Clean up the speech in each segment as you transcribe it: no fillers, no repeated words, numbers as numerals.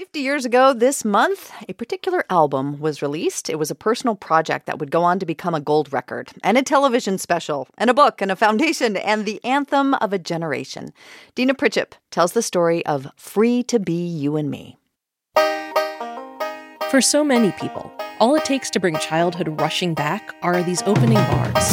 50 years ago this month, a particular album was released. It was a personal project that would go on to become a gold record, and a television special, and a book, and a foundation, and the anthem of a generation. Dina Pritchett tells the story of Free to Be You and Me. For so many people, all it takes to bring childhood rushing back are these opening bars.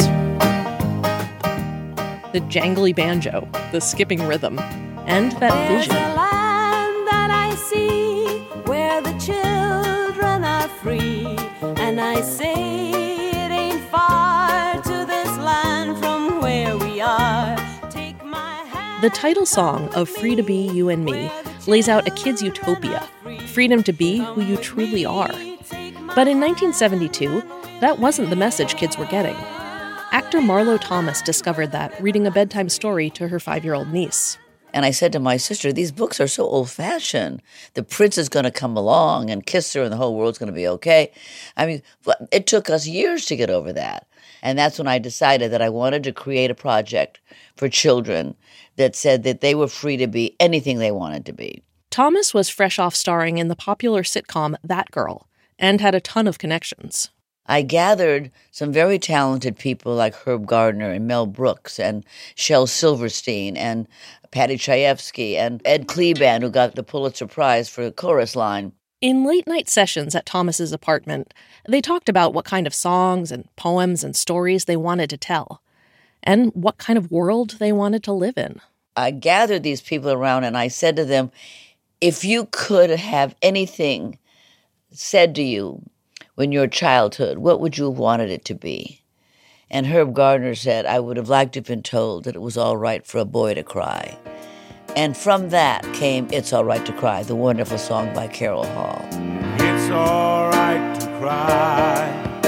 The jangly banjo, the skipping rhythm, and that vision. There's a land that I see where the children are free, and I say it ain't far to this land from where we are. Take my hand. The title song of Free to Be You and Me lays out a kid's utopia, freedom to be who you truly are. But in 1972, that wasn't the message kids were getting. Actor Marlo Thomas discovered that reading a bedtime story to her 5-year-old niece. And I said to my sister, these books are so old-fashioned. The prince is going to come along and kiss her and the whole world's going to be okay. I mean, it took us years to get over that. And that's when I decided that I wanted to create a project for children that said that they were free to be anything they wanted to be. Thomas was fresh off starring in the popular sitcom That Girl and had a ton of connections. I gathered some very talented people like Herb Gardner and Mel Brooks and Shel Silverstein and Patty Chayefsky and Ed Kleban, who got the Pulitzer Prize for the chorus line. In late-night sessions at Thomas's apartment, they talked about what kind of songs and poems and stories they wanted to tell, and what kind of world they wanted to live in. I gathered these people around and I said to them, if you could have anything said to you in your childhood, what would you have wanted it to be? And Herb Gardner said, I would have liked to have been told that it was all right for a boy to cry. And from that came It's All Right to Cry, the wonderful song by Carol Hall. It's all right to cry.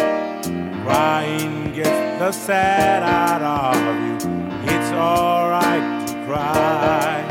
Crying gets the sad out of you. It's all right to cry.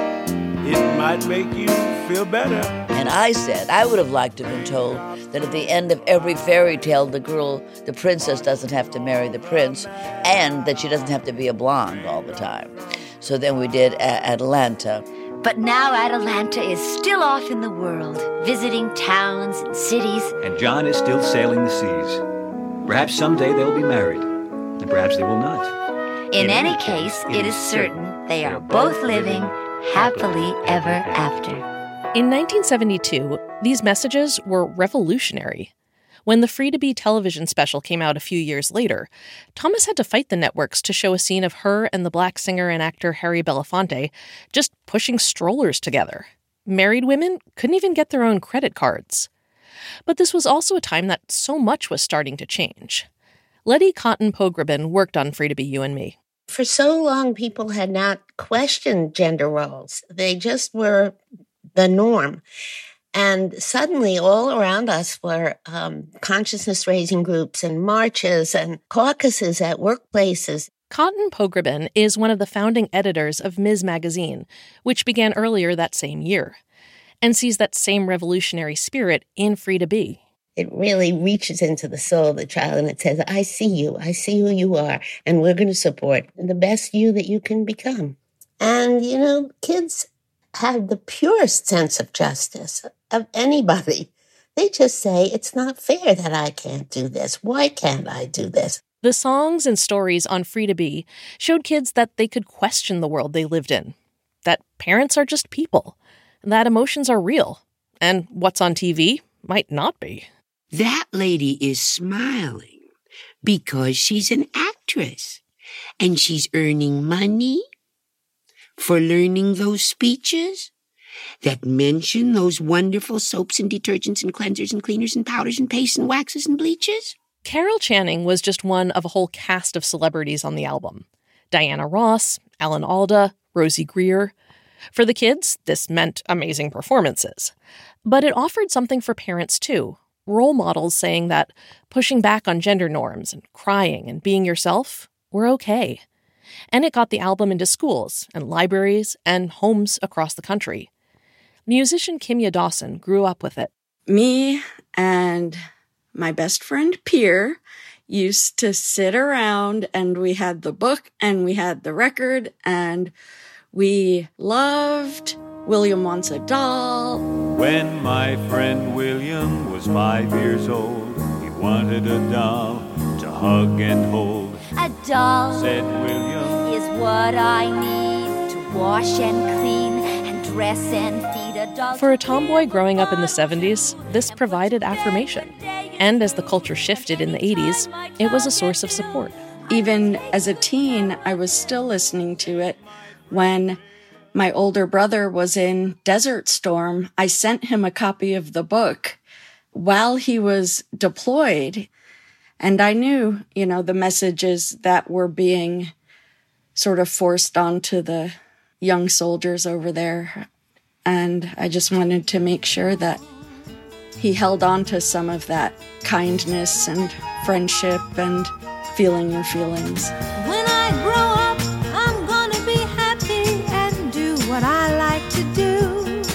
It might make you feel better. And I said, I would have liked to have been told that at the end of every fairy tale, the princess doesn't have to marry the prince, and that she doesn't have to be a blonde all the time. So then we did Atalanta. But now Atalanta is still off in the world, visiting towns and cities. And John is still sailing the seas. Perhaps someday they will be married, and perhaps they will not. In any case, it is certain they are both living happily ever after. In 1972, these messages were revolutionary. When the Free to Be television special came out a few years later, Thomas had to fight the networks to show a scene of her and the black singer and actor Harry Belafonte just pushing strollers together. Married women couldn't even get their own credit cards. But this was also a time that so much was starting to change. Letty Cotton Pogrebin worked on Free to Be You and Me. For so long, people had not questioned gender roles. They just were the norm. And suddenly all around us were consciousness-raising groups and marches and caucuses at workplaces. Cotton Pogrebin is one of the founding editors of Ms. Magazine, which began earlier that same year, and sees that same revolutionary spirit in Free to Be. It really reaches into the soul of the child and it says, I see you, I see who you are, and we're going to support the best you that you can become. And, you know, kids have the purest sense of justice of anybody. They just say, it's not fair that I can't do this. Why can't I do this? The songs and stories on Free to Be showed kids that they could question the world they lived in, that parents are just people, that emotions are real, and what's on TV might not be. That lady is smiling because she's an actress and she's earning money for learning those speeches that mention those wonderful soaps and detergents and cleansers and cleaners and powders and pastes and waxes and bleaches. Carol Channing was just one of a whole cast of celebrities on the album. Diana Ross, Alan Alda, Rosie Greer. For the kids, this meant amazing performances. But it offered something for parents, too. Role models saying that pushing back on gender norms and crying and being yourself were okay. And it got the album into schools and libraries and homes across the country. Musician Kimya Dawson grew up with it. Me and my best friend Pierre used to sit around and we had the book and we had the record and we loved William Wants a Doll. When my friend William was 5 years old, he wanted a doll to hug and hold. A doll, Said William, is what I need to wash and clean and dress and feed a doll. For a tomboy growing up in the 70s, this provided affirmation. And as the culture shifted in the 80s, it was a source of support. Even as a teen, I was still listening to it. When my older brother was in Desert Storm, I sent him a copy of the book while he was deployed. And I knew, the messages that were being sort of forced onto the young soldiers over there. And I just wanted to make sure that he held on to some of that kindness and friendship and feeling your feelings. When I grow up, I'm gonna be happy and do what I like to do.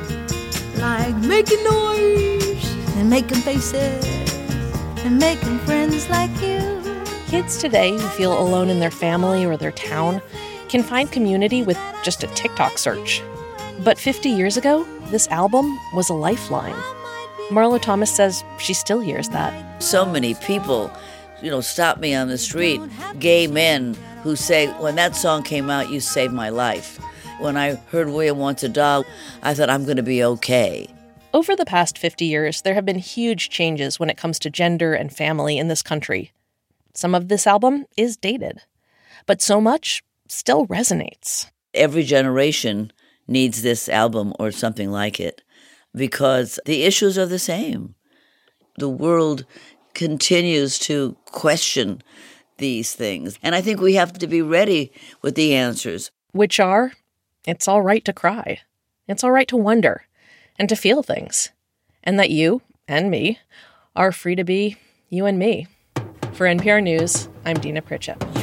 Like making noise and making faces and making friends like you. Kids today who feel alone in their family or their town can find community with just a TikTok search. But 50 years ago, this album was a lifeline. Marlo Thomas says she still hears that. So many people, stop me on the street, gay men who say, when that song came out, you saved my life. When I heard William Wants a Doll, I thought, I'm going to be okay. Over the past 50 years, there have been huge changes when it comes to gender and family in this country. Some of this album is dated, but so much still resonates. Every generation needs this album or something like it because the issues are the same. The world continues to question these things, and I think we have to be ready with the answers. Which are, it's all right to cry. It's all right to wonder and to feel things. And that you and me are free to be you and me. For NPR News, I'm Dina Pritchett.